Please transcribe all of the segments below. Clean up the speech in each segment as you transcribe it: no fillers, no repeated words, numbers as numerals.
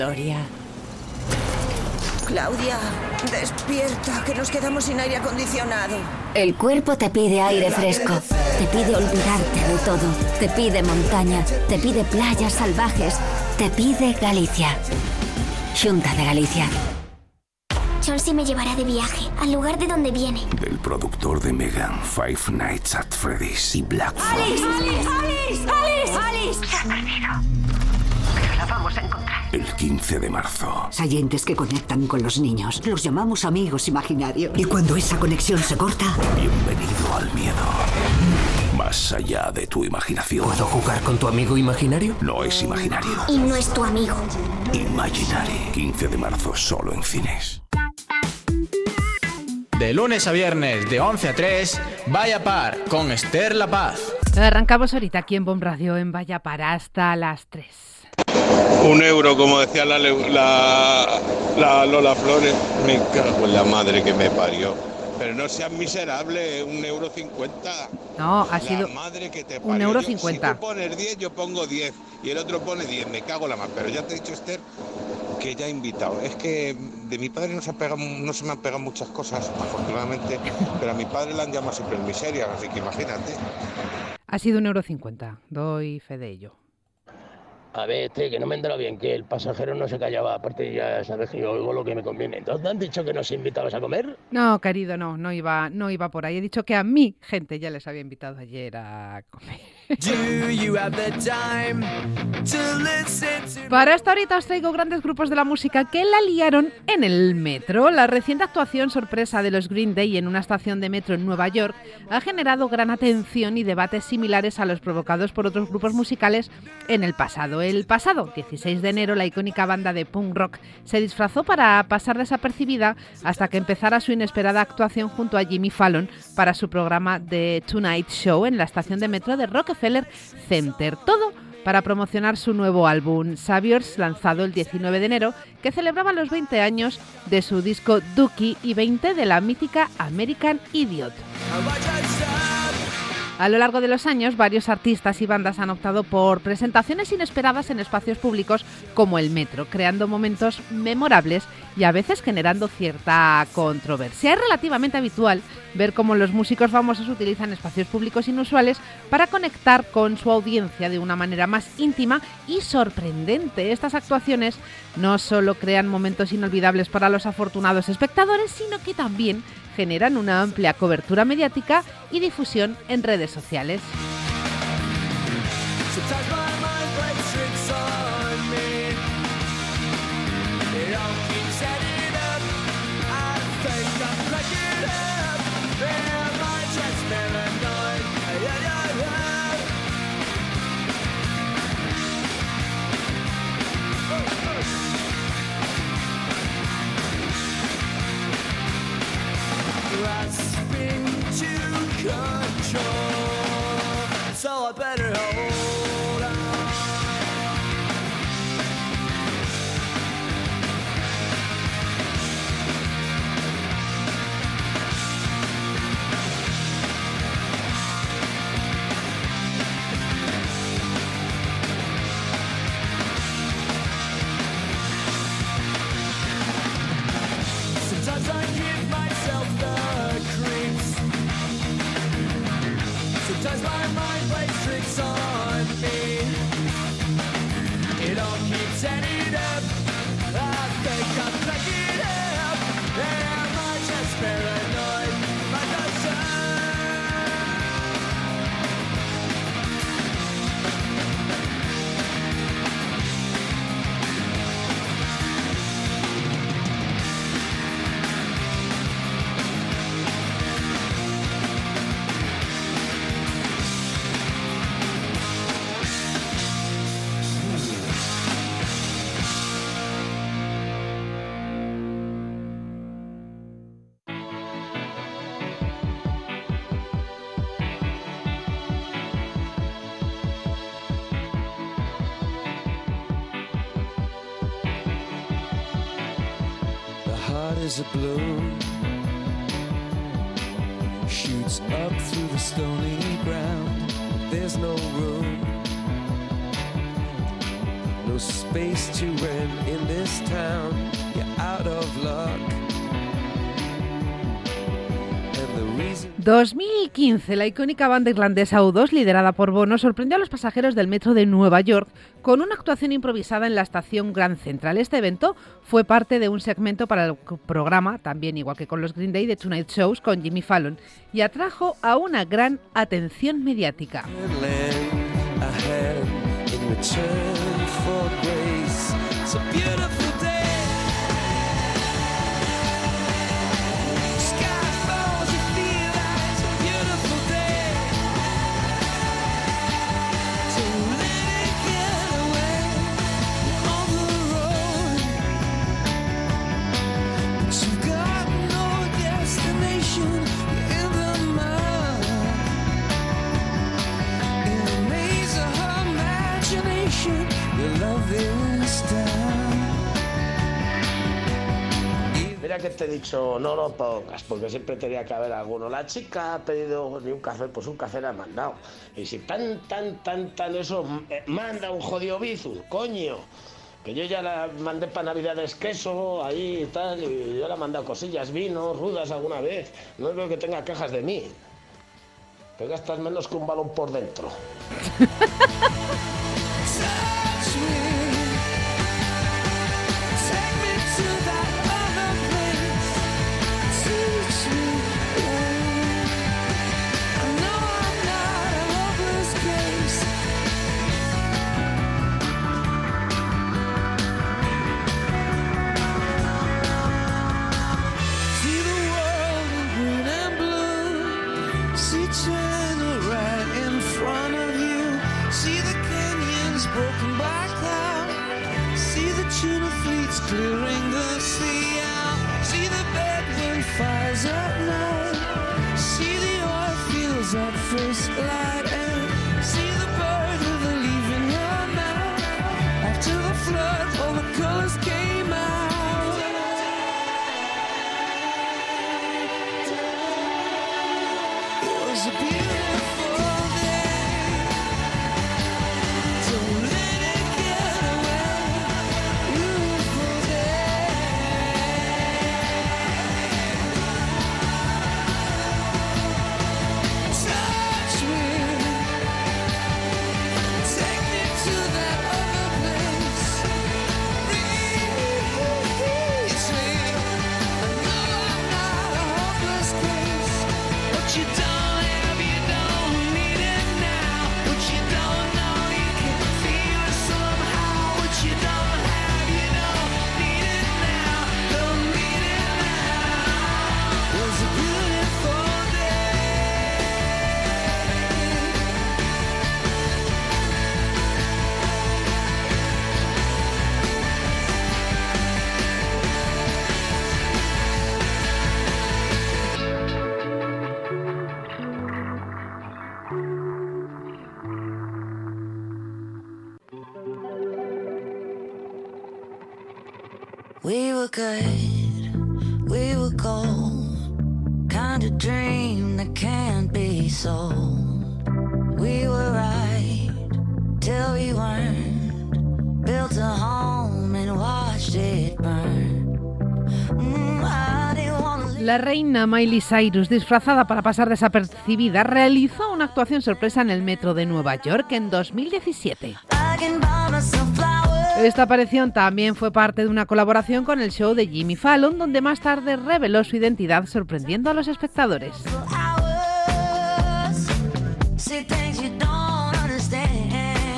Gloria. Claudia, despierta, que nos quedamos sin aire acondicionado. El cuerpo te pide aire fresco, te pide olvidarte de todo, te pide montaña, te pide playas salvajes, te pide Galicia. Xunta de Galicia. Chelsea me llevará de viaje, al lugar de donde viene. Del productor de Megan, Five Nights at Freddy's y Black Phone. ¡Alice! Se ha perdido. Pero la vamos a encontrar. El 15 de marzo. Sayentes que conectan con los niños. Los llamamos amigos imaginarios. Y cuando esa conexión se corta... Bienvenido al miedo. Más allá de tu imaginación. ¿Puedo jugar con tu amigo imaginario? No es imaginario. Y no es tu amigo. Imaginary. 15 de marzo, solo en cines. De lunes a viernes, de 11 a 3, Vaya Par, con Esther La Paz. Arrancamos ahorita aquí en Bomb Radio en Vaya Par hasta las 3. €1, como decía la Lola Flores. Me cago en la madre que me parió. Pero no seas miserable, €1.50. No, ha sido la madre que te parió. €1.50. Si tú pones 10, yo pongo 10. Y el otro pone 10. Me cago en la madre. Pero ya te he dicho, Esther, que ya he invitado. Es que de mi padre no se me han pegado muchas cosas, afortunadamente. Pero a mi padre le han llamado siempre en miseria. Así que imagínate. Ha sido €1.50. Doy fe de ello. A ver, que no me entra bien, que el pasajero no se callaba, aparte ya sabes que yo oigo lo que me conviene. ¿Entonces te han dicho que nos invitabas a comer? No, querido, no iba por ahí. He dicho que a mi gente ya les había invitado ayer a comer. Para esta horita os traigo grandes grupos de la música que la liaron en el metro. La reciente actuación sorpresa de los Green Day en una estación de metro en Nueva York ha generado gran atención y debates similares a los provocados por otros grupos musicales en el pasado. El pasado 16 de enero, la icónica banda de punk rock se disfrazó para pasar desapercibida hasta que empezara su inesperada actuación junto a Jimmy Fallon para su programa The Tonight Show en la estación de metro de Rockefeller Center. Todo para promocionar su nuevo álbum, Saviors, lanzado el 19 de enero, que celebraba los 20 años de su disco Dookie y 20 de la mítica American Idiot. A lo largo de los años, varios artistas y bandas han optado por presentaciones inesperadas en espacios públicos como el metro, creando momentos memorables y a veces generando cierta controversia. Es relativamente habitual ver cómo los músicos famosos utilizan espacios públicos inusuales para conectar con su audiencia de una manera más íntima y sorprendente. Estas actuaciones no solo crean momentos inolvidables para los afortunados espectadores, sino que también generan una amplia cobertura mediática y difusión en redes sociales. So I better hold on. Sometimes I give myself the creeps. Sometimes my mind plays tricks on me. It all keeps adding up. I think I'm cracking up. Am I just paranoid? Like a is a balloon, shoots up through the stony ground. There's no room no space to rent in this town. You're out of luck. 2015, la icónica banda irlandesa U2, liderada por Bono, sorprendió a los pasajeros del metro de Nueva York con una actuación improvisada en la estación Grand Central. Este evento fue parte de un segmento para el programa, también igual que con los Green Day, de Tonight Shows con Jimmy Fallon, y atrajo a una gran atención mediática. Mira que te he dicho, no lo pongas, porque siempre tenía que haber alguno. La chica ha pedido ni un café, pues un café le ha mandado. Y si tan eso, manda un jodido bizum, coño. Que yo ya la mandé para Navidades queso, ahí y tal, y yo le he mandado cosillas, vinos, rudas alguna vez. No veo que tenga quejas de mí. Que gastas menos que un balón por dentro. Clearing the sea out. See the bedroom fires at night. See the oil fields at first light. And see the bird with a leaf in her mouth. After the flood, all the colors came out. It was a beautiful day. Don't let it get away. Beautiful day. Touch me. Take me to that other place. Reach me. I know I'm not a hopeless case. What you don't have, you don't need it now. What you don't know, you can feel it somehow. What you don't have, you don't need it now. Don't need it now. It was a beautiful We were good, we were gold, kind of dream that can't be sold. We were right till we weren't, built a home and watched it burn. I didn't wanna leave. La reina Miley Cyrus, disfrazada para pasar desapercibida, realizó una actuación sorpresa en el metro de Nueva York en 2017. I can buy myself flowers. Esta aparición también fue parte de una colaboración con el show de Jimmy Fallon, donde más tarde reveló su identidad sorprendiendo a los espectadores. See things you don't understand.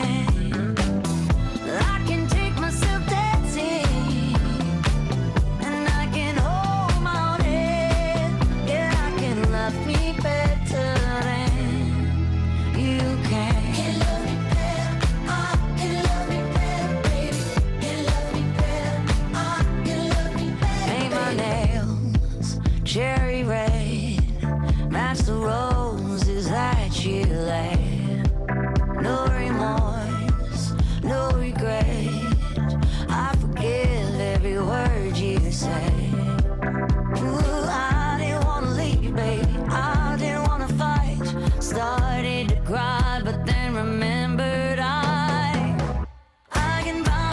I can take myself dancing, and I can hold my own head. Yeah, I can love me better than you can. Can love me better, I can love me better, baby. Can love me better, I can love me better. Paint my nails cherry red, match the roses that you laid. No remorse, no regret. I forgive every word you say. Ooh, I didn't wanna leave, baby. I didn't wanna fight. Started to cry, but then remembered I can buy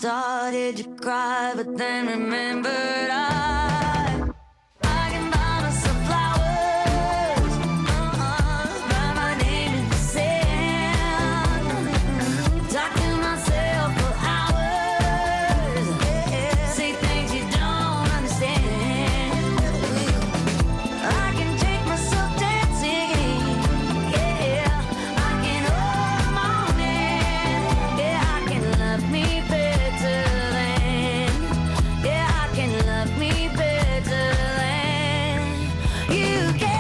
started to cry, but then remembered I can buy myself flowers, write my name in the sand, talk to myself for hours, say things you don't understand. I can take myself dancing, I can hold my own hand, I can love me better than, I can love me better than you can.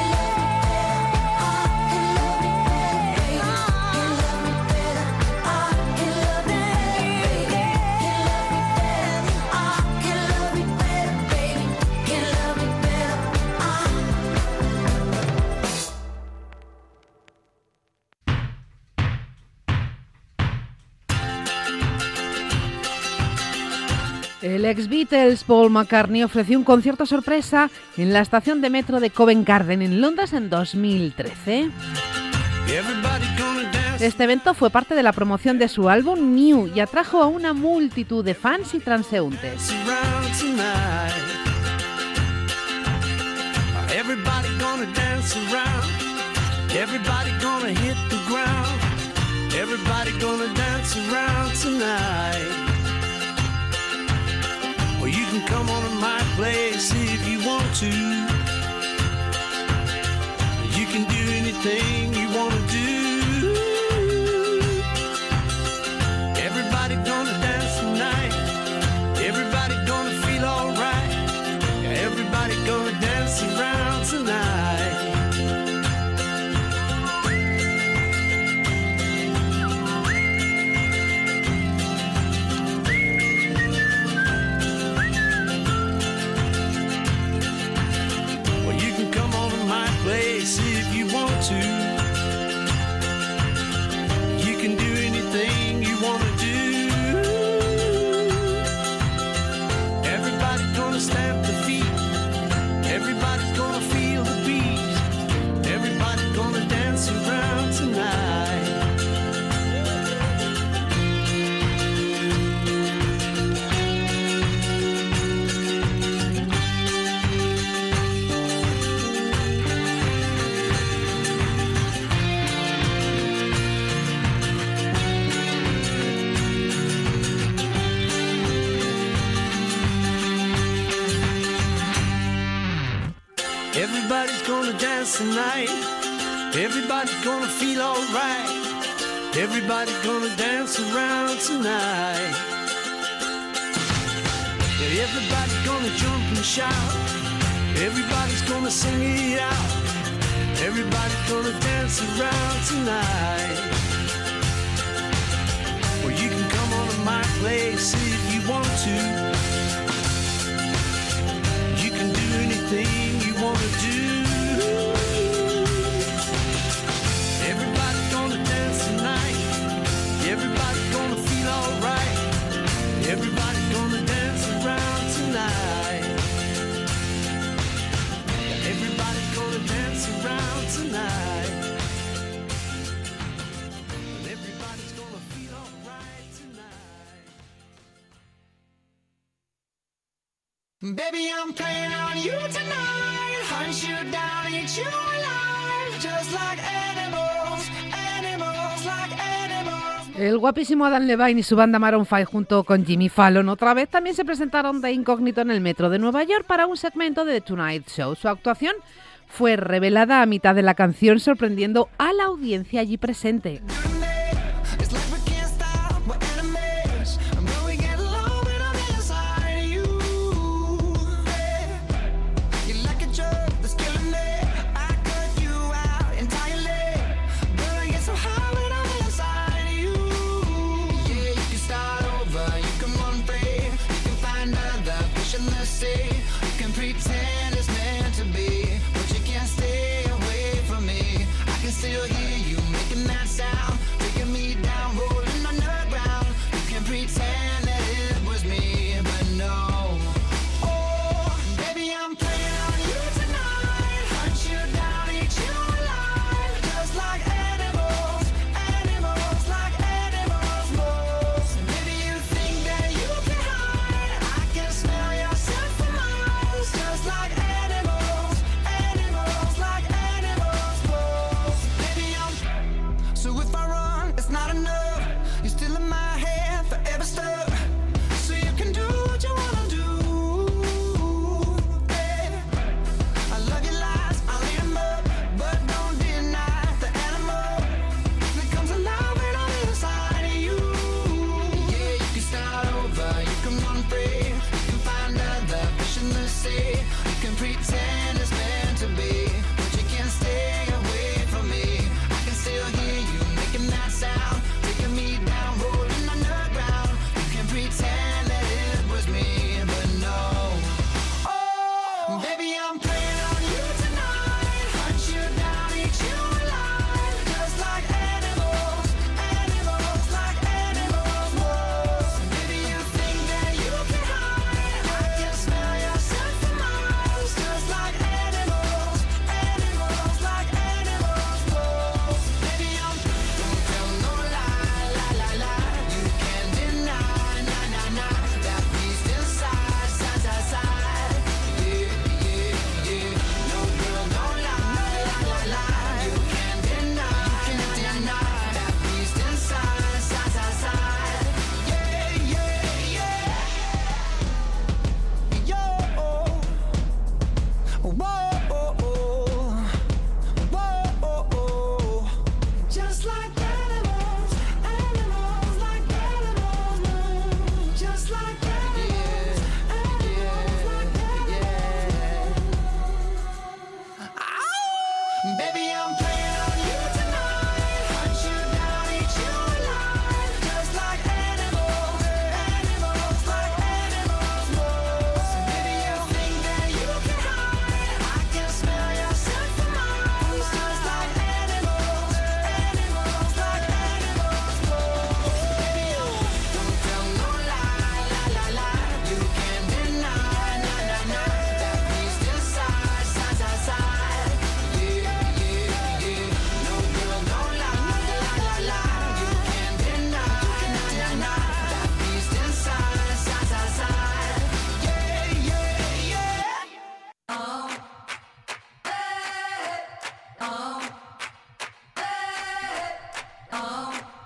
El ex Beatles Paul McCartney ofreció un concierto sorpresa en la estación de metro de Covent Garden en Londres en 2013. Este evento fue parte de la promoción de su álbum New y atrajo a una multitud de fans y transeúntes. Everybody gonna dance around. Everybody gonna hit the ground. Everybody gonna dance around tonight. Well, you can come on to my place if you want to. You can do anything you want to do. Everybody gonna dance tonight. Everybody gonna feel alright. Everybody gonna dance around tonight. Well, you can come on to my place if you want to. You can do anything you want to do. Everybody's gonna stamp the feet. Everybody's gonna feel the beat. Everybody's gonna dance around tonight. Everybody's gonna dance tonight. Everybody's gonna feel alright. Everybody's gonna dance around tonight. Yeah, everybody's gonna jump and shout. Everybody's gonna sing it out. Everybody's gonna dance around tonight. Well, you can come on to my place if you want to. You can do anything you want to do. Everybody's gonna dance tonight. Everybody's gonna feel alright. Everybody's gonna dance around tonight. Everybody's gonna dance around tonight. Everybody's gonna feel alright tonight. Baby, I'm playing on you tonight. Hunt you down, eat you alive. Just like animals, animals like animals. El guapísimo Adam Levine y su banda Maroon 5 junto con Jimmy Fallon otra vez también se presentaron de incógnito en el metro de Nueva York para un segmento de The Tonight Show. Su actuación fue revelada a mitad de la canción, sorprendiendo a la audiencia allí presente. It's like we can't stop, we're enemies. But we get along when I'm inside you. You're like a drug that's killing me. I cut you out entirely. But I get so high when I'm inside you. Yeah, you can start over, you can run free. You can find other fish in the sea. You can pretend it's meant to be, but you can't stay away from me. I can still hear you making that sound.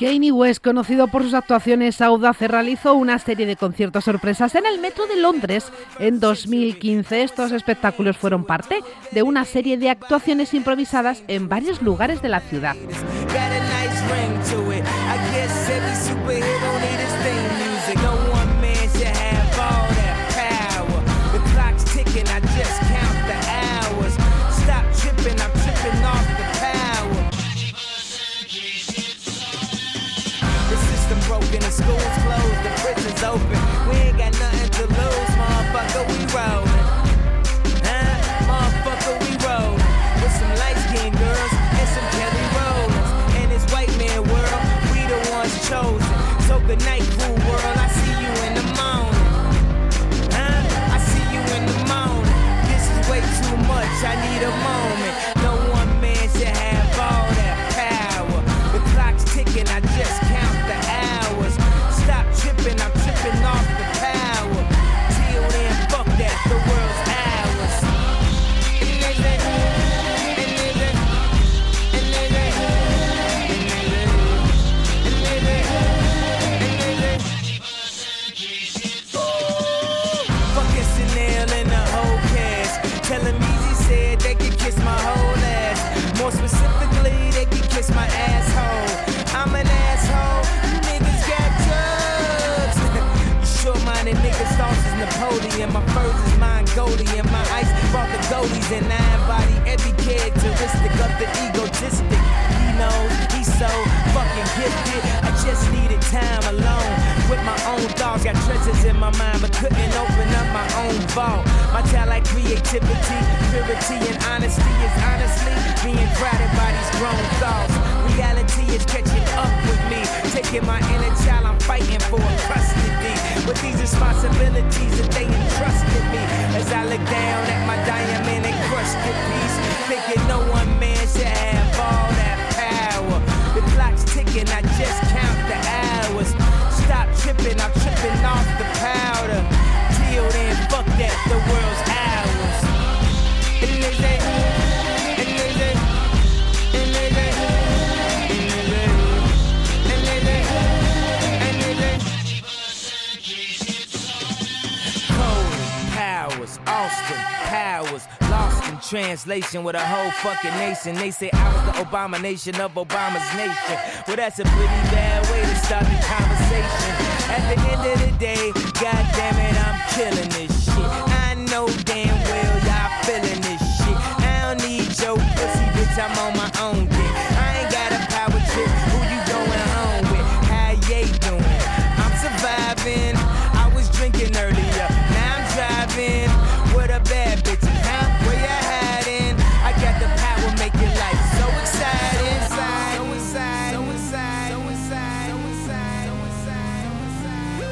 Kanye West, conocido por sus actuaciones audaces, realizó una serie de conciertos sorpresas en el metro de Londres en 2015. Estos espectáculos fueron parte de una serie de actuaciones improvisadas en varios lugares de la ciudad. Broken, the school's closed, the prison's open. We ain't got nothing to lose, motherfucker, we rollin'. Motherfucker, we rollin'. With some light-skinned girls and some Kelly Rollins. In this white man world, we the ones chosen. So good night, cool world, I see you in the morning. I see you in the morning. This is way too much, I need a moment. No one man should have all that power. The clock's ticking, I just count the hours. Stop tripping, I'm tripping off the power. Till then, fuck that, the world's ours. Fucking Chanel and the whole cast. Tell him Easy said they could kiss my whole ass. More specifically, they could kiss my asshole. I'm an asshole, you niggas got drugs. You short-minded niggas, thoughts is Napoleon. My furs is Mongolian. My ice brought the goalies and I embody every characteristic of the egotistic. He knows he's so fucking gifted. I just needed time alone with my own thoughts. Got treasures in my mind but couldn't open up my own vault. My talent, creativity, purity and honesty is honestly being crowded by these grown thoughts. Reality is catching up with me, taking my inner child, I'm fighting for custody. With these responsibilities that they entrusted me, as I look down at my diamond encrusted piece, thinking no one man should have all that power. The clock's ticking, I just count the hours. Stop tripping, I'm tripping off the powder. Till then, fuck that, the world's ours. Austin Powers, lost in translation with a whole fucking nation. They say I was the abomination of Obama's nation. Well, that's a pretty bad way to start the conversation. At the end of the day, god damn it, I'm killing this shit. I know damn well y'all feeling this shit. I don't need your pussy, bitch, I'm on my own dick. I ain't got a power trip, who you going home with? How you doing? I'm surviving, I was drinking earlier, now I'm driving. With a bad bitch, huh? Where you hiding? I got the power, make your life so exciting. So inside, so inside, so inside, so inside, so inside, so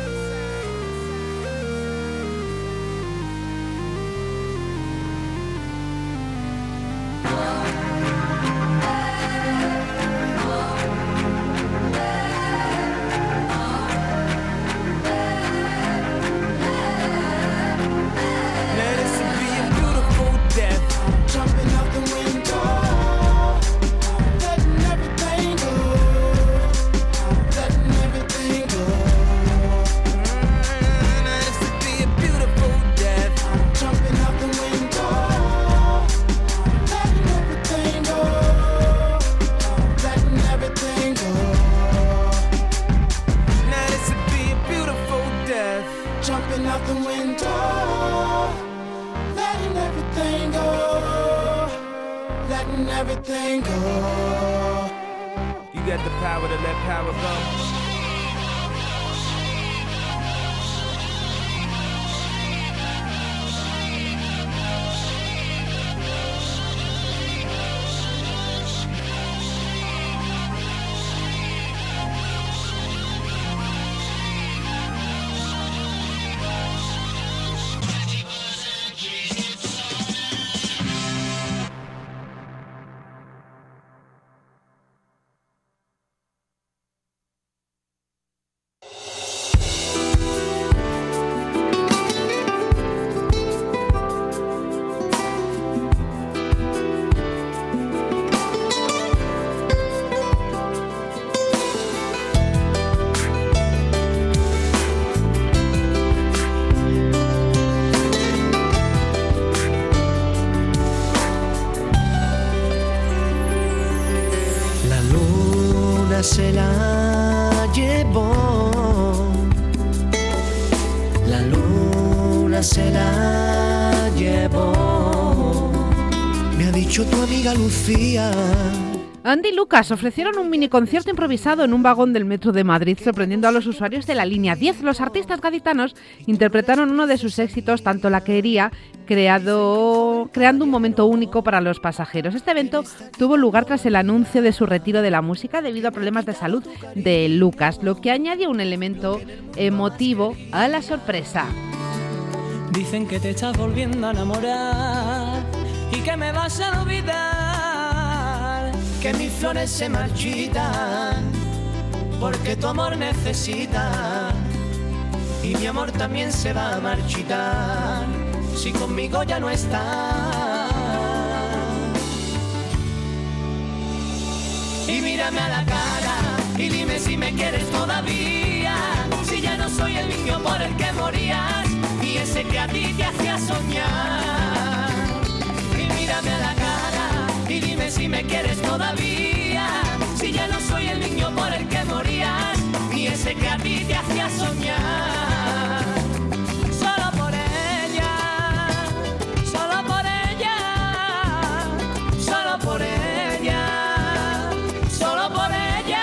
everything go. You got the power to let power go. mañana se la llevó. Me ha dicho tu amiga Lucía. Andy y Lucas ofrecieron un mini concierto improvisado en un vagón del metro de Madrid, sorprendiendo a los usuarios de la línea 10. Los artistas gaditanos interpretaron uno de sus éxitos, Tanto la quería, creando un momento único para los pasajeros. Este evento tuvo lugar tras el anuncio de su retiro de la música debido a problemas de salud de Lucas, lo que añadió un elemento emotivo a la sorpresa. Dicen que te estás volviendo a enamorar y que me vas a olvidar, que mis flores se marchitan porque tu amor necesita, y mi amor también se va a marchitar si conmigo ya no estás. Y mírame a la cara y dime si me quieres todavía, si ya no soy el niño por el que morías y ese que a ti te hacía soñar. Y mírame a la cara y dime si me quieres todavía, si ya no soy el niño por el que morías y ese que a ti te hacía soñar. Solo por ella, solo por ella, solo por ella, solo por ella.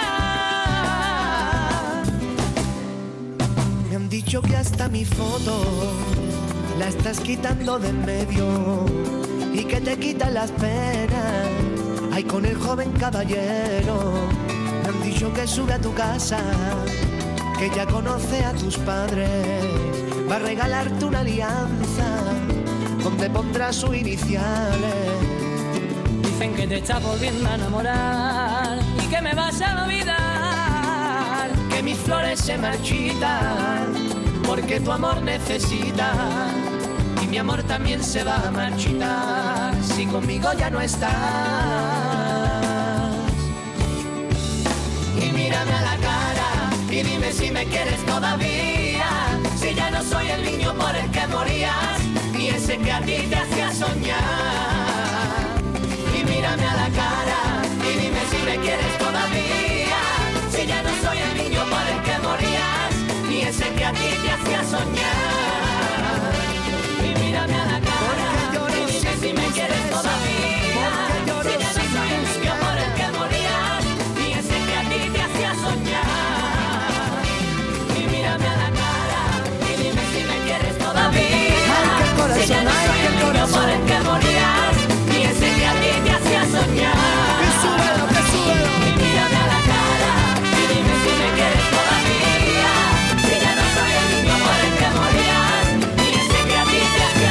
Me han dicho que hasta mi foto la estás quitando de en medio y que te quitan las penas. Ay, con el joven caballero. Me han dicho que sube a tu casa, que ya conoce a tus padres, va a regalarte una alianza donde pondrá sus iniciales. Dicen que te estás volviendo a enamorar y que me vas a olvidar, que mis flores se marchitan porque tu amor necesita, y mi amor también se va a marchitar si conmigo ya no estás. Y mírame a la cara y dime si me quieres todavía, si ya no soy el niño por el que morías y ese que a ti te hacía soñar. Y mírame a la cara y dime si me quieres todavía, si ya no soy el niño por el que morías y ese que a ti te hacía soñar. Y mírame a la cara y dime si me quieres todavía, si ya no soy el niño por el que morías y ese que a ti te hacía soñar. Y mírame a la cara y dime si me quieres todavía, si ya no soy el niño por el que morías y ese que a ti te hacía soñar. Y mírame a la cara y dime si me quieres todavía, si ya no soy el niño por el que morías y ese que a ti te hacía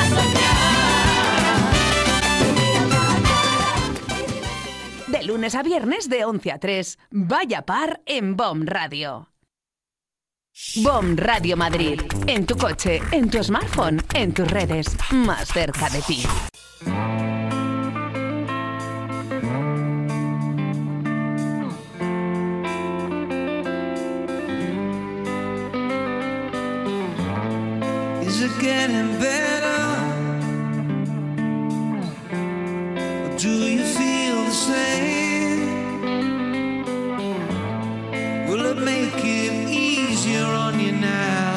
soñar. De lunes a viernes de 11 a 3, Vaya Par en BOM Radio. BOM Radio Madrid. En tu coche, en tu smartphone, en tus redes, más cerca de ti. Is it getting better? Or do you feel the same? Will it make it easier on you now?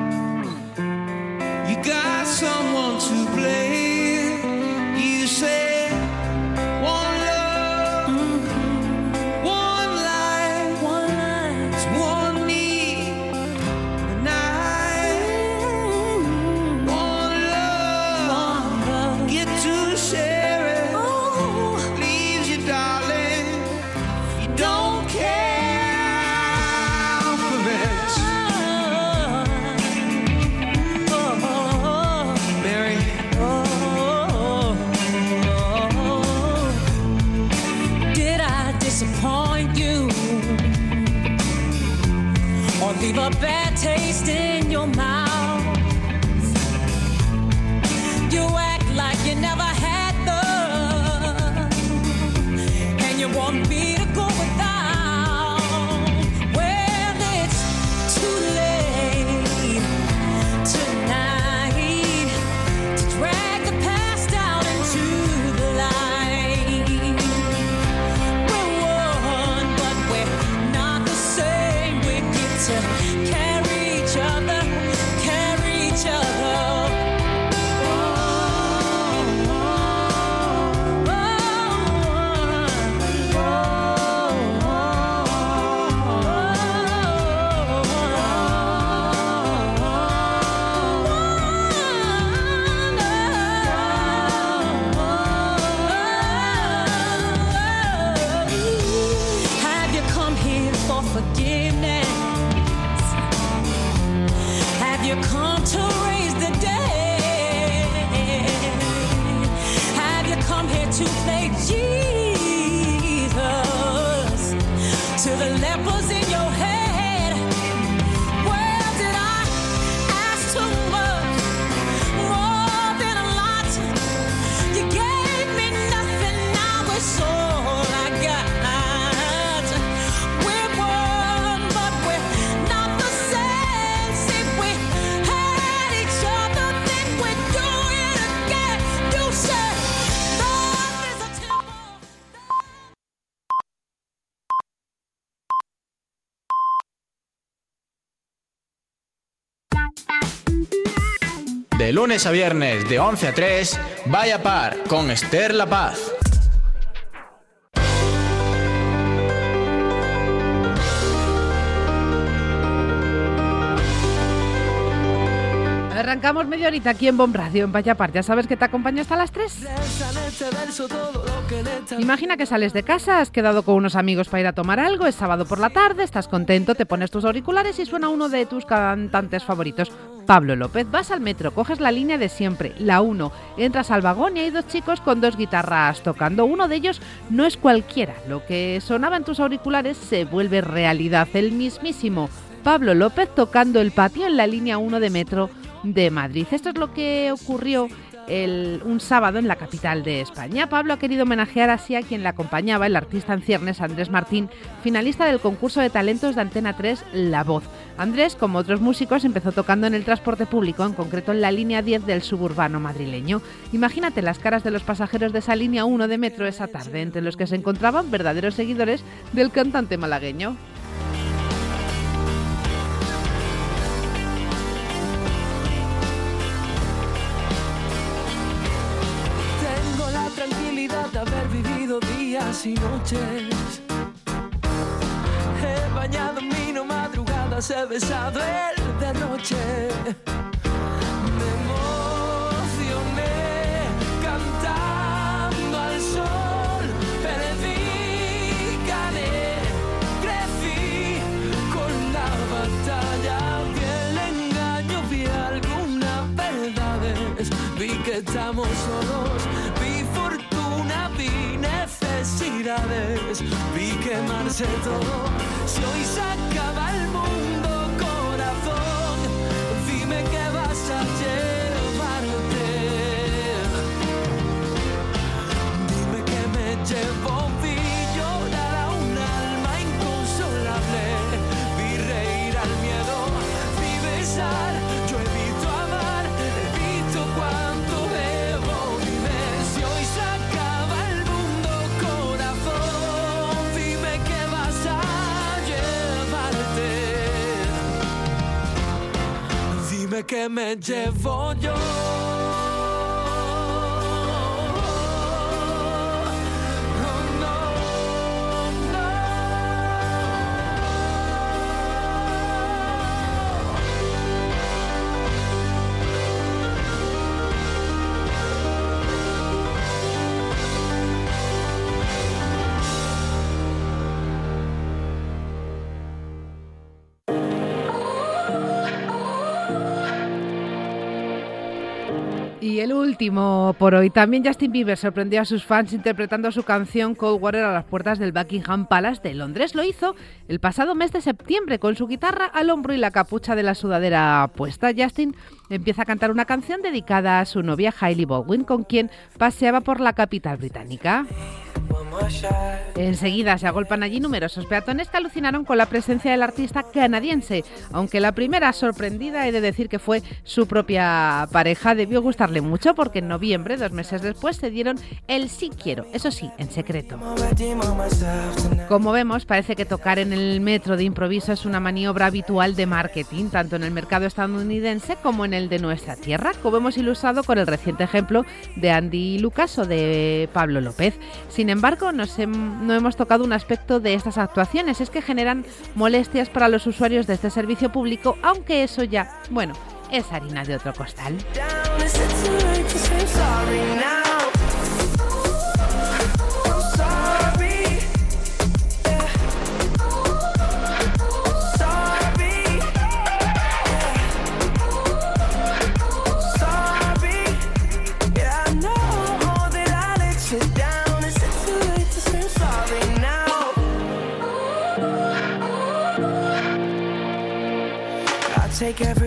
You got someone to blame. You say one love, one life, it's one need, and I. One love. you come to raise the dead? Have you come here to play Jesus to the lepers in your head? Well, did I ask too much? More than a lot. You gave me nothing, now it's all I got. We're one, but we're not the same. See, we had each other, then we do it again. You said love is a temple. De lunes a viernes, de 11 a 3, Vaya Par con Esther La Paz. Arrancamos media horita aquí en Bomb Radio, en Vaya Par. Ya sabes que te acompaño hasta las 3. Imagina que sales de casa, has quedado con unos amigos para ir a tomar algo, es sábado por la tarde, estás contento, te pones tus auriculares y suena uno de tus cantantes favoritos, Pablo López. Vas al metro, coges la línea de siempre, la 1, entras al vagón y hay dos chicos con dos guitarras tocando. Uno de ellos no es cualquiera, lo que sonaba en tus auriculares se vuelve realidad, el mismísimo Pablo López tocando El Patio en la línea 1 de metro de Madrid. Esto es lo que ocurrió un sábado en la capital de España. Pablo ha querido homenajear así a quien le acompañaba, el artista en ciernes Andrés Martín, finalista del concurso de talentos de Antena 3 La Voz. Andrés, como otros músicos, empezó tocando en el transporte público, en concreto en la línea 10 del suburbano madrileño. Imagínate las caras de los pasajeros de esa línea 1 de metro esa tarde, entre los que se encontraban verdaderos seguidores del cantante malagueño. De haber vivido días y noches, he bañado mi madrugadas, he besado el derroche, me emocioné cantando al sol, perdí, gané, crecí con la batalla, vi el engaño, vi algunas verdades, vi que estamos solos, vi fortuna, vi necesidades, vi quemarse todo. Si hoy se acaba el mundo, corazón, dime qué vas a llevarte. Dime que me llevo, vi llorar a un alma inconsolable, vi reír al miedo, vi besar, yo he visto amar, he visto cuánto debo. Dime si hoy se acaba el mundo, corazón, dime qué vas a llevarte. Dime que me llevo yo. Y el último por hoy. También Justin Bieber sorprendió a sus fans interpretando su canción Cold Water a las puertas del Buckingham Palace de Londres. Lo hizo el pasado mes de septiembre con su guitarra al hombro y la capucha de la sudadera puesta. Justin empieza a cantar una canción dedicada a su novia Hailey Baldwin, con quien paseaba por la capital británica. Enseguida se agolpan allí numerosos peatones que alucinaron con la presencia del artista canadiense. Aunque la primera sorprendida, he de decir que fue su propia pareja. Debió gustarle mucho porque en noviembre, 2 meses después, se dieron el sí quiero, eso sí, en secreto. Como vemos, parece que tocar en el metro de improviso es una maniobra habitual de marketing, tanto en el mercado estadounidense como en el de nuestra tierra, como hemos ilustrado con el reciente ejemplo de Andy Lucas o de Pablo López. Sin embargo, no hemos tocado un aspecto de estas actuaciones, es que generan molestias para los usuarios de este servicio público, aunque eso ya, bueno, es harina de otro costal.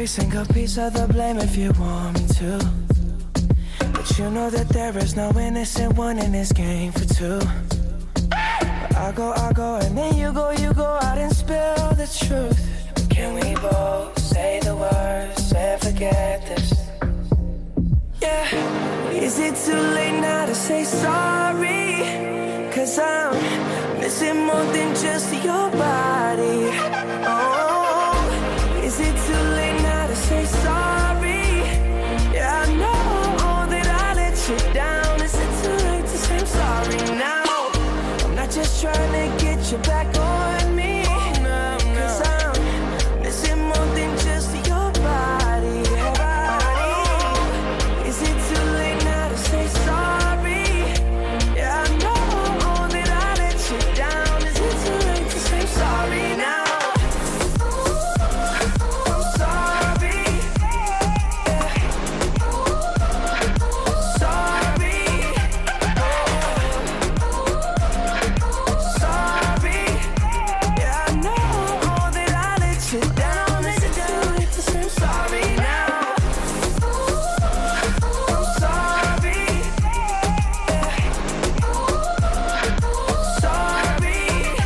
sink a piece of the blame if you want me to. But you know that there is no innocent one in this game for two. But I go, and then you go out and spill the truth. Can we both say the words and forget this? Yeah. Is it too late now to say sorry? 'Cause I'm missing more than just your body. Oh, is it too late now to say sorry? Yeah, I know that I let you down. Is it too late to say I'm sorry now? I'm not just trying to get you back on me. 'Cause I'm missing more than just your body. Is it too late now to say sorry? Yeah, I know that I let you down. Is it too late to say sorry now? I'm sorry. Yeah. Sorry. Sorry. Yeah, I know that I let you down. Is it too late to say sorry now? I'm sorry. Yeah. Sorry.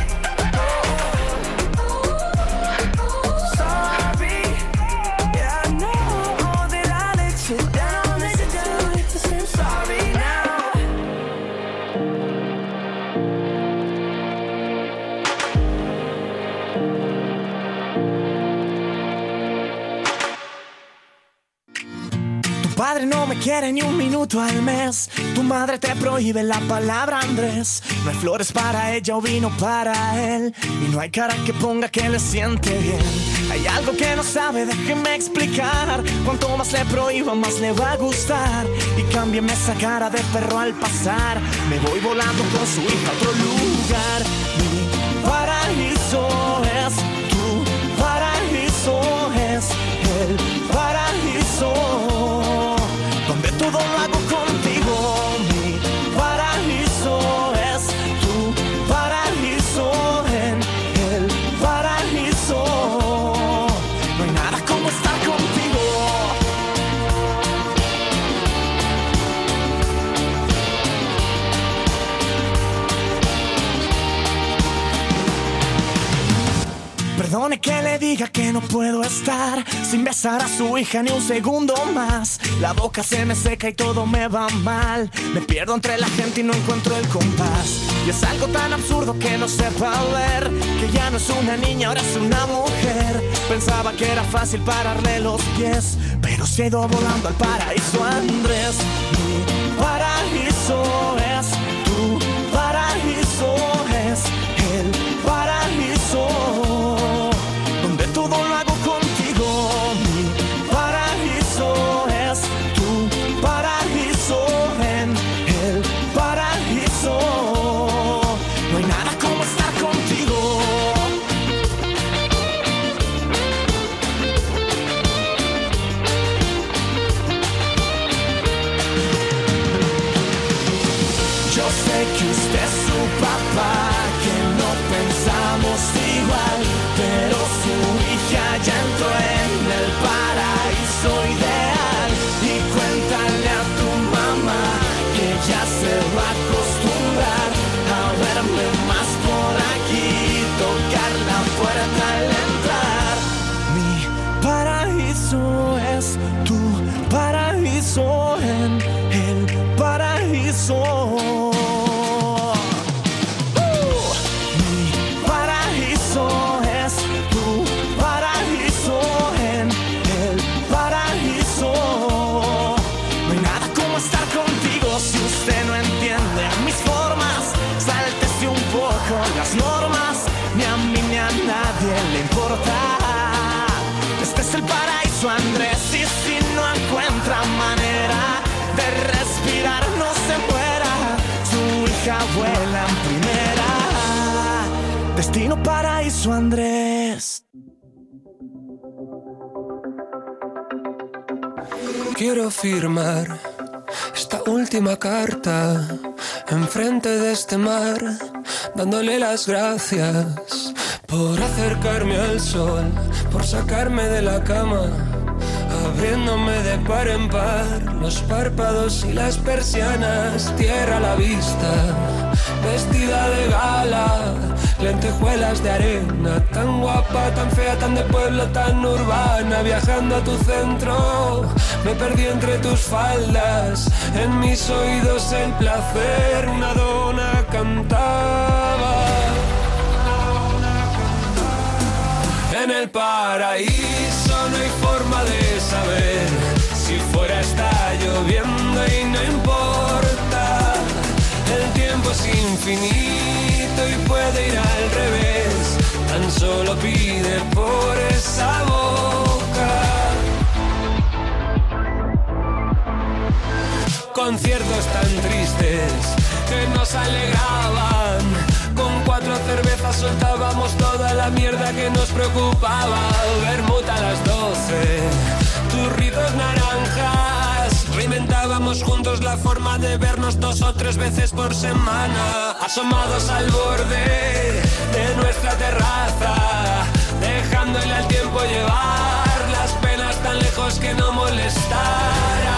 Sorry. Yeah, I know that I let you down. Is it too late to say sorry now? Tu padre no me quiere ni un minuto al mes. Tu madre te prohíbe la palabra Andrés. No hay flores para ella o vino para él. Y no hay cara que ponga que le siente bien. Hay algo que no sabe, déjeme explicar. Cuanto más le prohíba, más le va a gustar. Y cámbiame esa cara de perro al pasar. Me voy volando con su hija a otro lugar. Mi paraíso es tu paraíso, es el paraíso donde todo lo hago contigo. Mi paraíso es tu paraíso, en el paraíso no hay nada como estar contigo. Perdone que le diga que no puedo estar sin besar a su hija ni un segundo más. La boca se me seca y todo me va mal. Me pierdo entre la gente y no encuentro el compás. Y es algo tan absurdo que no sepa ver que ya no es una niña, ahora es una mujer. Pensaba que era fácil pararle los pies, pero se ha ido volando al paraíso Andrés. Mi paraíso es tu paraíso, es el paraíso donde todo lo hago contigo. Mi paraíso es tu paraíso, en el paraíso no hay nada como estar contigo. Yo sé que usted es su papá, que no pensamos igual, pero su hija ya entró en el paraíso ideal. Y cuéntale a tu mamá que ya se va a acostumbrar a verme más por aquí, tocar la puerta al entrar. Mi paraíso es tu paraíso, en el paraíso. Mi paraíso es tu paraíso, en el paraíso no hay nada como estar contigo. Si usted no entiende mis formas, sáltese un poco las normas. Ni a mí ni a nadie le importa. Este es el paraíso Andrés, y si no encuentra manera de respirar, no se muera. Su hija vuela en primera. Destino paraíso Andrés. Quiero firmar esta última carta enfrente de este mar, dándole las gracias por acercarme al sol, por sacarme de la cama abriéndome de par en par, los párpados y las persianas, tierra a la vista, vestida de gala, lentejuelas de arena, tan guapa, tan fea, tan de pueblo, tan urbana, viajando a tu centro, me perdí entre tus faldas, en mis oídos el placer, una dona cantaba. En el paraíso no hay forma de saber, si fuera está lloviendo y no importa, el tiempo es infinito y puede ir al revés, tan solo pide por esa boca. Conciertos tan tristes que nos alegraban, con 4 cervezas soltábamos toda la mierda que nos preocupaba. Vermut a las 12, turritos naranjas, reinventábamos juntos la forma de vernos 2 o 3 veces por semana, asomados al borde de nuestra terraza, dejándole al tiempo llevar las penas tan lejos que no molestaran.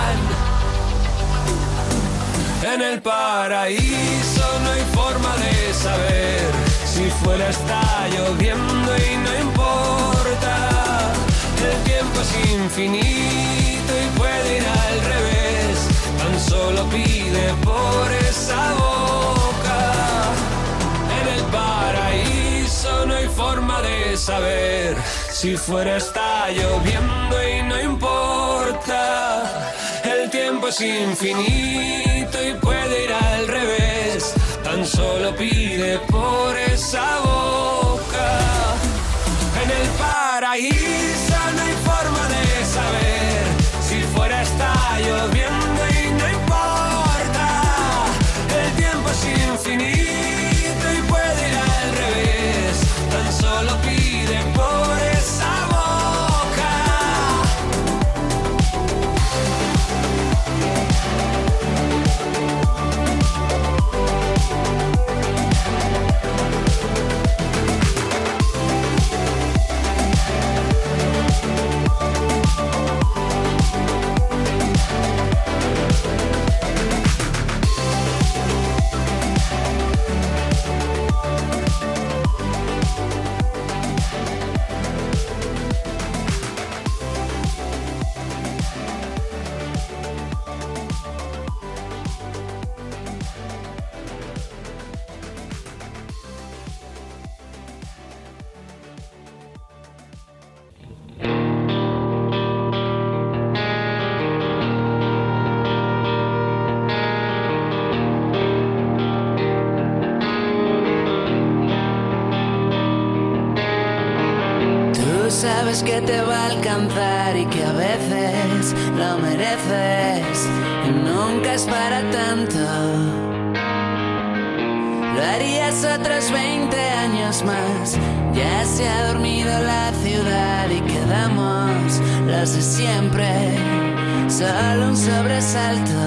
En el paraíso no hay forma de saber, si fuera está lloviendo y no importa, el tiempo es infinito y puede ir al revés, tan solo pide por esa boca. En el paraíso no hay forma de saber, si fuera está lloviendo y no importa, el tiempo es infinito y puede ir al revés, tan solo pide por esa boca. En el paraíso no hay forma de saber, si fuera está lloviendo y no importa, el tiempo es infinito y puede ir al revés, tan solo pide por esa boca. Sabes que te va a alcanzar y que a veces lo mereces y nunca es para tanto. Lo harías otros 20 años más. Ya se ha dormido la ciudad y quedamos los de siempre, solo un sobresalto.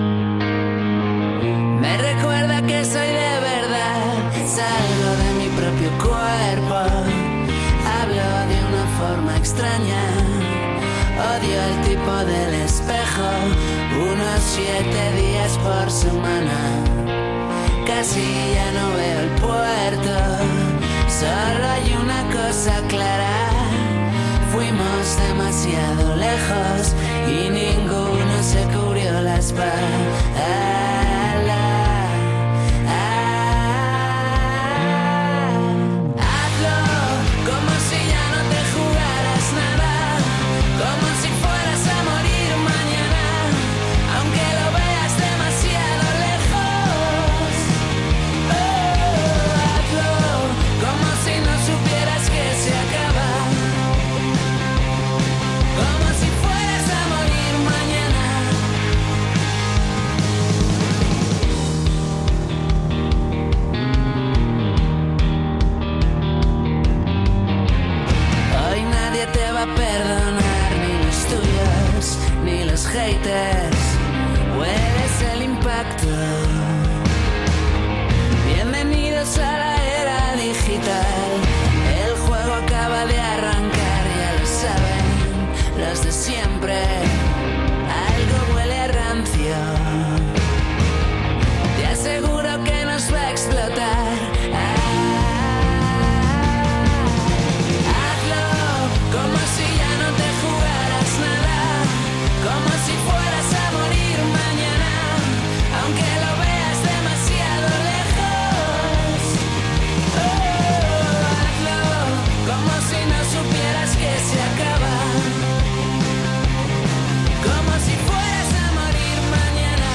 Me recuerda que soy de verdad, salgo de mi propio cuerpo. Hablo de una forma extraña, odio el tipo del espejo, unos 7 días por semana. Casi ya no veo el puerto, solo hay una cosa clara, fuimos demasiado lejos y ninguno se cubrió la espalda. Haters, hueles el impacto. Bienvenidos a la era digital. El juego acaba de arrancar, ya lo saben los las de siempre. Algo huele a rancio. Te aseguro que nos va a explotar. Hazlo como si ya no te jugaras nada, como si fueras a morir mañana, aunque lo veas demasiado lejos. Hazlo como si no supieras que se acaba, como si fueras a morir mañana.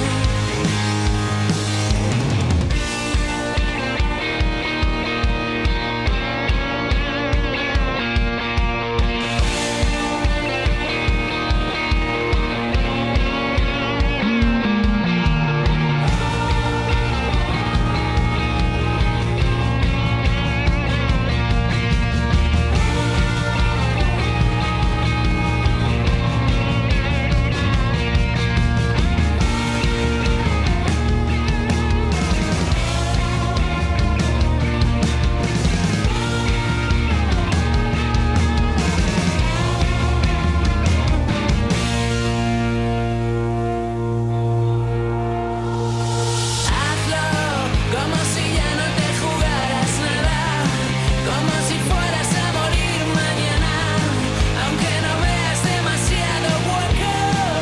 Hazlo como si ya no te jugaras nada, como si fueras a morir mañana, aunque no veas demasiado hueco.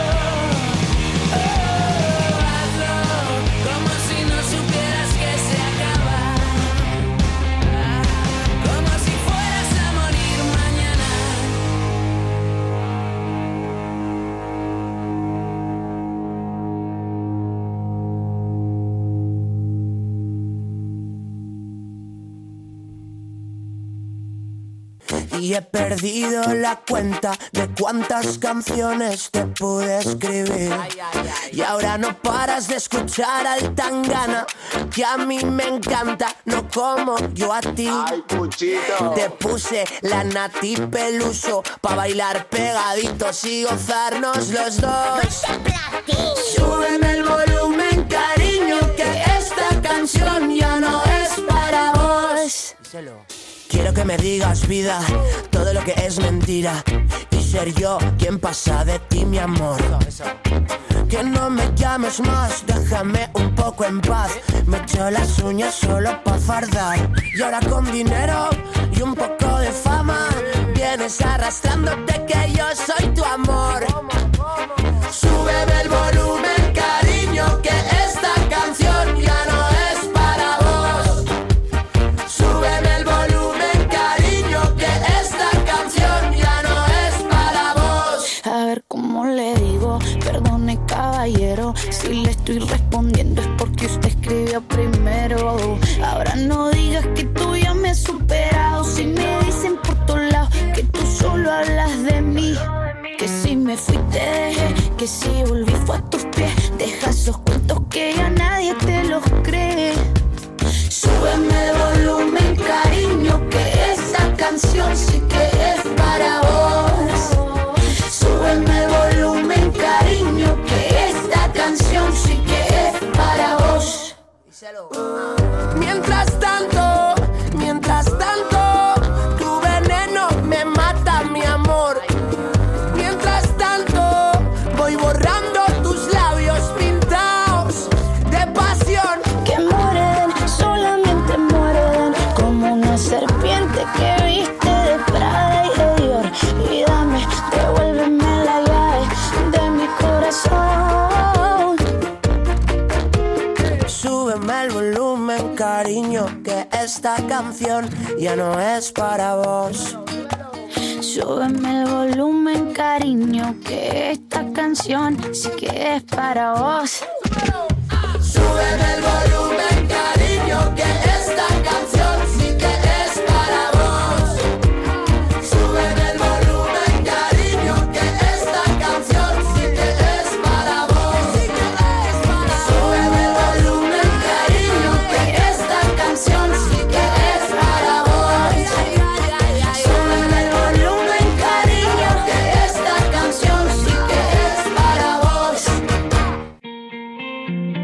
Hazlo como si no supieras que se acaba, como si fueras a morir mañana. Y he perdido la cuenta de cuántas canciones te pude escribir. Y ahora no paras de escuchar al Tangana, que a mí me encanta, no como yo a ti. Te puse la Nati Peluso pa' bailar pegaditos y gozarnos los dos. Súbeme el volumen, cariño, que esta canción ya no es para vos. Quiero que me digas, vida, todo lo que es mentira, y ser yo quien pasa de ti, mi amor. Que no me llames más, déjame un poco en paz. Me echo las uñas solo pa' fardar. Y ahora con dinero y un poco de fama vienes arrastrándote que yo soy tu amor. Súbeme el volumen, cariño, que esta canción ya no es para vos. Súbeme el volumen, cariño, que esta canción ya no es para vos. A ver cómo le digo, perdone caballero, si le estoy respondiendo es porque usted escribió primero. Ahora no digas que tú ya me has superado, si me dicen por todos lados que tú solo hablas de mí. Que si me fui te dejé, que si volví fue a tus pies. Deja esos cuentos que ya nadie te los cree. Súbeme el volumen, cariño, que esta canción sí que es para vos. Súbeme el volumen, cariño, que esta canción sí que es para vos. Mientras tanto, tu veneno me mata, mi amor. Mientras tanto, voy borrando tus labios pintados de pasión. Que mueren, solamente mueren, como una serpiente que viste de Prada y de Dior. Y dame, devuélveme la llave de mi corazón. Súbeme el volumen, cariño, que esta canción ya no es para vos. Súbeme el volumen, cariño, que esta canción sí que es para vos. Súbeme el volumen, cariño, que esta canción sí que es para vos. Súbeme el volumen, cariño, que esta canción sí que es para vos. Súbeme el volumen, cariño, que esta canción sí que es para vos. Súbeme el volumen, cariño, que esta canción sí que es para vos.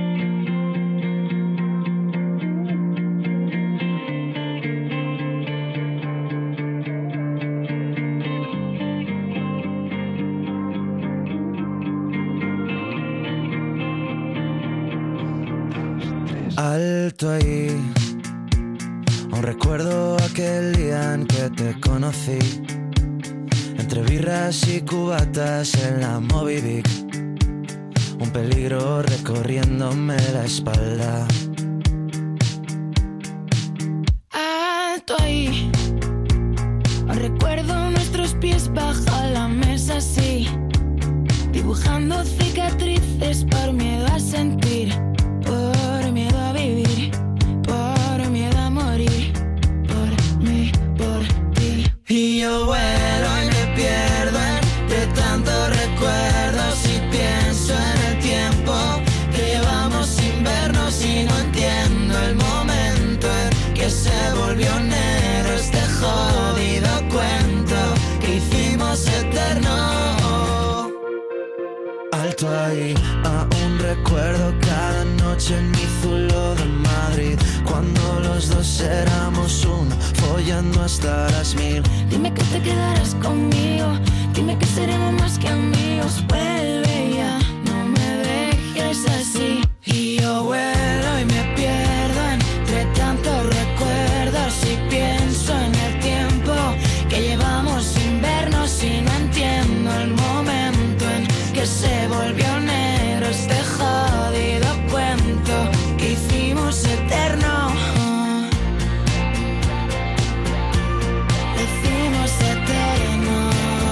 Alto ahí. Aún recuerdo aquel día en que te conocí, entre birras y cubatas en la Moby Dick, un peligro recorriéndome la espalda. Alto ahí. Aún recuerdo nuestros pies bajo la mesa así, dibujando cicatrices por miedo a sentir, por miedo a vivir, por miedo a morir, por mí, por ti. Y yo vuelo y me pierdo entre tantos recuerdos y pienso en el tiempo que llevamos sin vernos y no entiendo el momento en que se volvió negro este jodido cuento que hicimos eterno. Alto ahí, aún recuerdo cada noche en mi Zulo de Madrid, cuando los dos éramos uno, follando hasta las 1000. Dime que te quedarás conmigo, dime que seremos más que amigos. Vuelve ya, no me dejes así. Y yo vuelo y me pierdo entre tantos recuerdos y pienso en el tiempo que llevamos sin vernos y no entiendo el momento en que se volvió negro este jodido cuento que hicimos eterno. Lo hicimos eterno.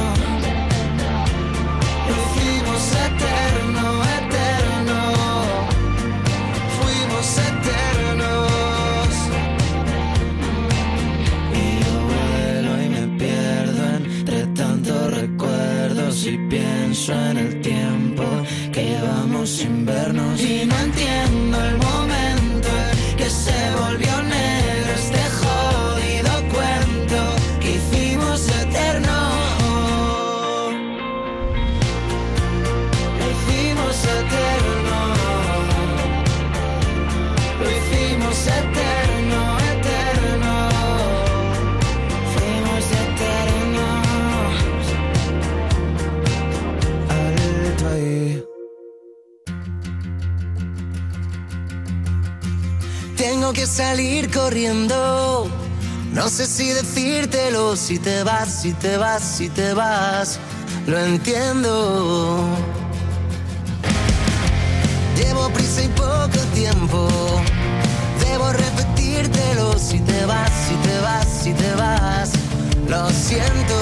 Lo hicimos eterno, eterno. Fuimos eternos. Y yo vuelo y me pierdo entre tantos recuerdos y pienso en el tiempo que llevamos sin vernos Y no entiendo el momento en que se volvió negro este jodido cuento que hicimos eterno. Lo hicimos eterno. Lo hicimos eterno, eterno. Fuimos eternos. Alto ahí. Tengo que salir corriendo. No sé si decírtelo, si te vas, si te vas, si te vas. Lo entiendo. Llevo prisa y poco tiempo. Debo repetírtelo, si te vas, si te vas, si te vas. Lo siento.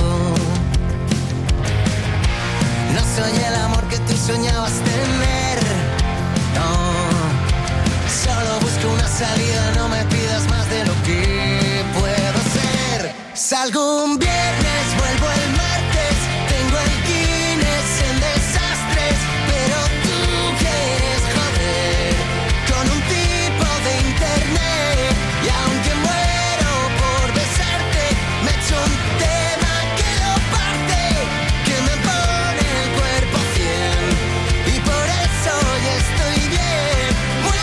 No soy el amor que tú soñabas tener. No. Solo busco una salida, no me pidas más de lo que puedo ser. Salgo un viernes, vuelvo el martes. Tengo el Guinness en desastres, pero tú quieres joder con un tipo de internet. Y aunque muero por besarte, me echo un tema que lo parte, que me pone el cuerpo 100. Y por eso ya estoy bien, muy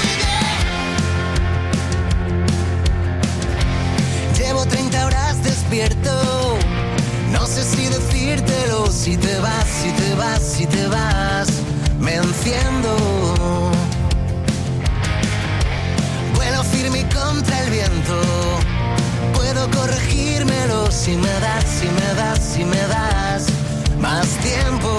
bien. Llevo 30 horas despierto. No sé si decírtelo, si te vas, si te vas, si te vas. Me enciendo. Vuelo firme y contra el viento. Puedo corregírmelo si me das, si me das, si me das más tiempo.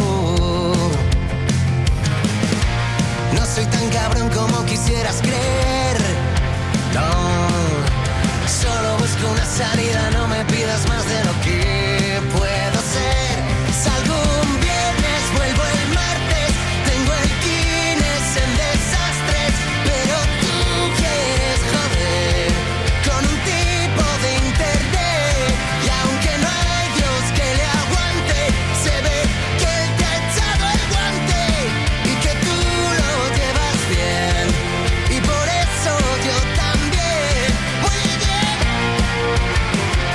No soy tan cabrón como quisieras creer. No, solo busco una salida, no me pidas más de lo que puedo ser. Salgo un viernes, vuelvo el martes. Tengo el Guinness en desastres, pero tú quieres joder con un tipo de internet. Y aunque no hay Dios que le aguante, se ve que él te ha echado el guante y que tú lo llevas bien. Y por eso yo también, muy bien.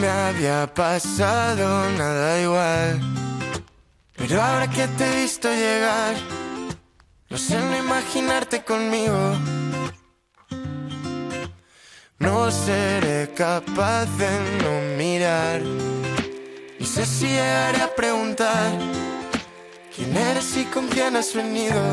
me había pasado nada igual. Pero ahora que te he visto llegar, no sé no imaginarte conmigo. No seré capaz de no mirar. No sé si llegaré a preguntar quién eres y con quién has venido.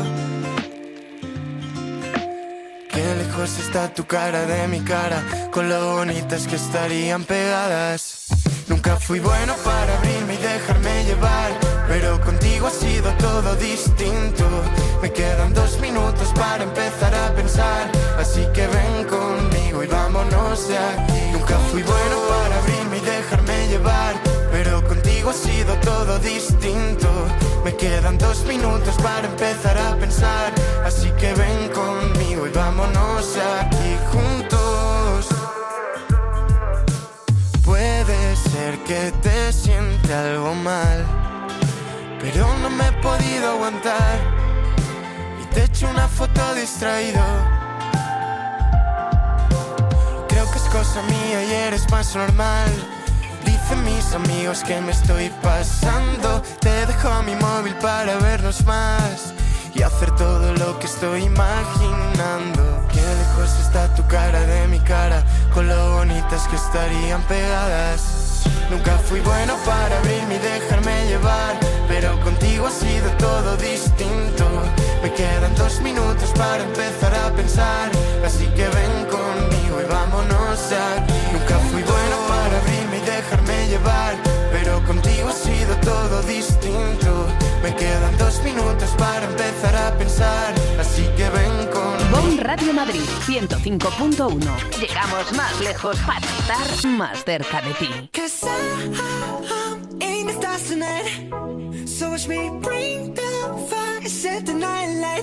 Qué lejos está tu cara de mi cara, con lo bonitas que estarían pegadas. Nunca fui bueno para abrirme y dejarme llevar, pero contigo ha sido todo distinto. Me quedan 2 minutos para empezar a pensar, así que ven conmigo y vámonos de aquí. Nunca fui bueno para abrirme y dejarme llevar, pero contigo ha sido todo distinto. Me quedan 2 minutos para empezar a pensar, así que ven conmigo y vámonos de aquí juntos. Puede ser que te siente algo mal, pero no me he podido aguantar y te echo una foto distraído. Creo que es cosa mía y eres más normal. Dicen mis amigos que me estoy pasando. Te dejo mi móvil para vernos más y hacer todo lo que estoy imaginando. Qué lejos está tu cara de mi cara, con lo bonitas que estarían pegadas. Nunca fui bueno para abrirme y dejarme llevar, pero contigo ha sido todo distinto. Me quedan 2 minutos para empezar a pensar, así que ven conmigo y vámonos de aquí. Nunca fui bueno para abrirme y dejarme llevar, pero contigo ha sido todo distinto. Me quedan 2 minutos para empezar a pensar, así que ven conmigo. BOM Radio Madrid 105.1. Llegamos más lejos para estar más cerca de ti. In the stars tonight, so watch me bring the fire, set the night light.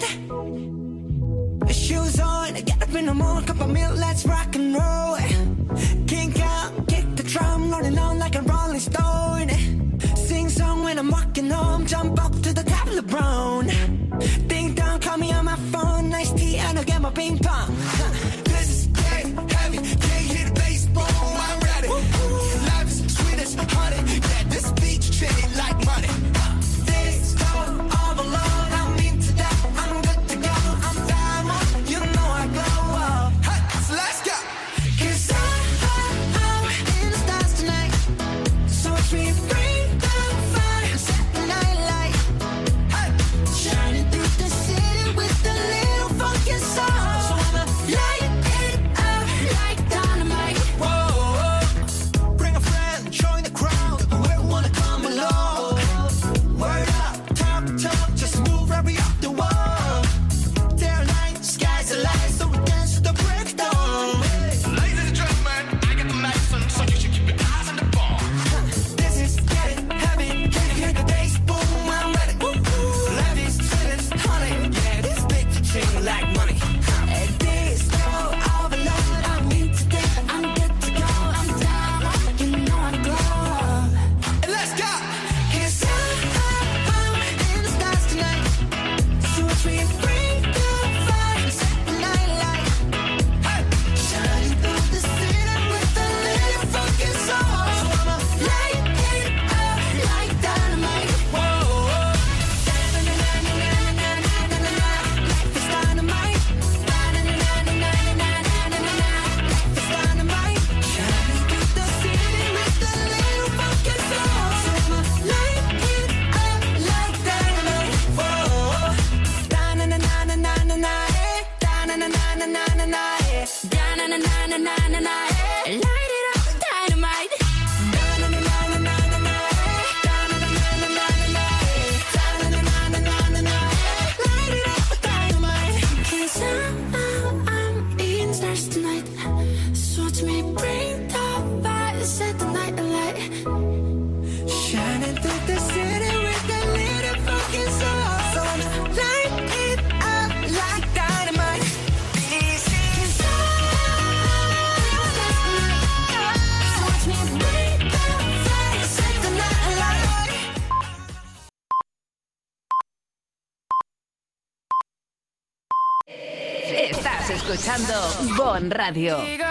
Shoes on, get up in the morning, cup of milk, let's rock and roll. Kink out, kick the drum, rolling on like a rolling stone. Sing song when I'm walking home, jump up to the top of the brown. Ding dong, call me on my phone, nice tea and I'll get my ping pong. This is dead heavy, can't hear the bass, boom, I'm ready. Life is sweet as honey, yeah, this beach treated like money. This go all alone, I'm into that, I'm good to go, I'm down, you know I go. Hey, so let's go. 'Cause I'm in the stars tonight, so watch me bring the fire, set the night light. Hey, shining through the city with a little funky soul. So I'ma light it up like dynamite. Whoa, bring a friend, join the crowd, whoever wanna come along. Word up, talk, just move right up the wall. Day or night, sky's the light, so we dance to the break of dawn. Ladies and gentlemen, I got the medicine, so you should keep your eyes on the ball. This is getting heavy, can you hear the bass? Boom, I'm ready. Life is sweet as honey, yeah, this big chain like money. This go overload, I'm into that, I'm good to go, I'm down, you know I go. And let's go! 'Cause I'm in the stars tonight, so watch me bring the fire, set the night light. Hey, shining through the city with a little funky soul. So I'ma light it up like dynamite. Whoa, life is dynamite. Life is dynamite. Shining through the city with a little funky soul. So I'ma light it up like dynamite. Whoa, da-na-na-na-na-na-na, da-na-na-na-na-na-na, da-na-na-na-na-na-na, light it up dynamite. Da-na-na-na-na-na-na, da-na-na-na-na-na, da-na-na-na-na-na, light it up dynamite. 'Cause I'm in the stars tonight, so watch me bring the fire, set the night alight. Shining through the city with a little funky soul. So I'ma light it up like dynamite. This is so watch me bring the fire, set the night alight. Estás escuchando BOM Radio.